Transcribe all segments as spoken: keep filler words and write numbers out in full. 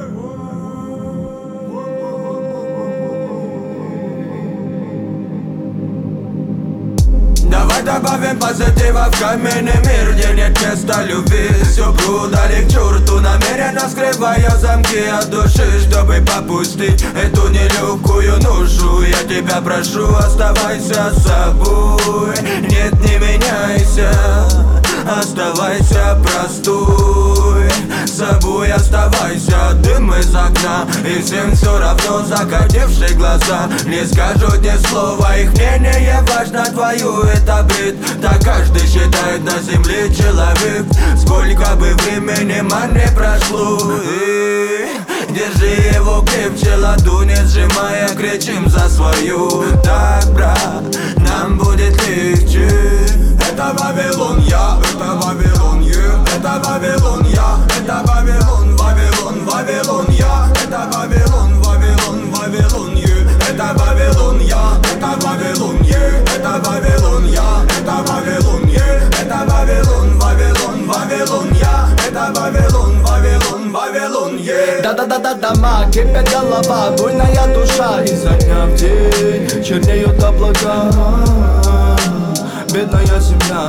Давай добавим позитива в каменный мир, где нет места любви. Всю продали к черту, намеренно скрывая замки от души, чтобы попустить эту нелегкую ношу. Я тебя прошу, оставайся собой. Нет, не меняйся, оставайся простой. Собой оставайся, дым из окна, и всем все равно закатившие глаза не скажут ни слова, их мнение важно, твою это бред. Так каждый считает на земле человек. Сколько бы времени не прошло, и держи его крепче, ладони сжимая, кричим за свою. Так, брат, нам будет легче. Это Вавилон, я, это Вавилон, я, это Вавилон, я, это Вавилон, Вавилон, Вавилон, я, это Вавилон, Вавилон, Вавилон, я, это Вавилон, я, это Вавилон, я, это Вавилон, я, это Вавилон, я, это Вавилон, Вавилон, Вавилон, я, это Вавилон, Вавилон, Вавилон, я. Да-да-да-да, дома, кипит голова, буйная душа. Изо дня в день чернеют облака, бедная земля.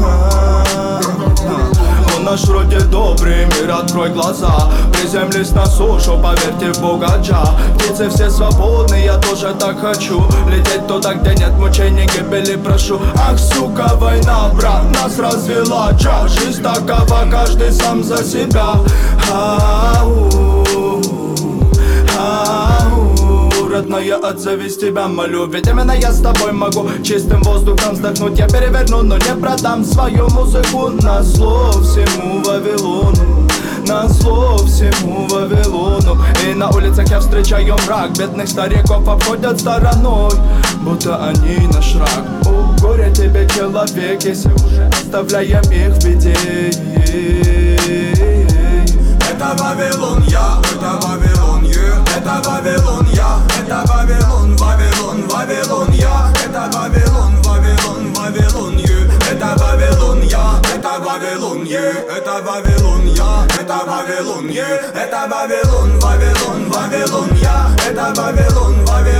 Но наш вроде добрый мир, открой глаза. Приземлись на сушу, поверьте в богача. Птицы все свободны, я тоже так хочу. Лететь туда, где нет мучений, гибели прошу. Ах, сука, война, брат, нас развела. Ча, жизнь такова, каждый сам за себя. Ау, ау, родная, отзовись, тебя молю. Ведь именно я с тобой могу чистым воздухом вздохнуть. Я переверну, но не продам свою музыку. На зло всему Вавилону, на зло всему Вавилону. И на улицах я встречаю мрак, бедных стариков обходят стороной, будто они наш враг. О, горе тебе, человек, если уже оставляем их в беде. Это Вавилон, я, это Вавилон, я, это Вавилон, я, это Вавилон, Вавилон, Вавилон, я, это Вавилон, Вавилон, Вавилон, я, это Вавилон, я, это Вавилон, я, это Вавилон, я, это Вавилон, я, это Вавилон, Вавилон, Вавилон, я, это Вавилон, Вавилон.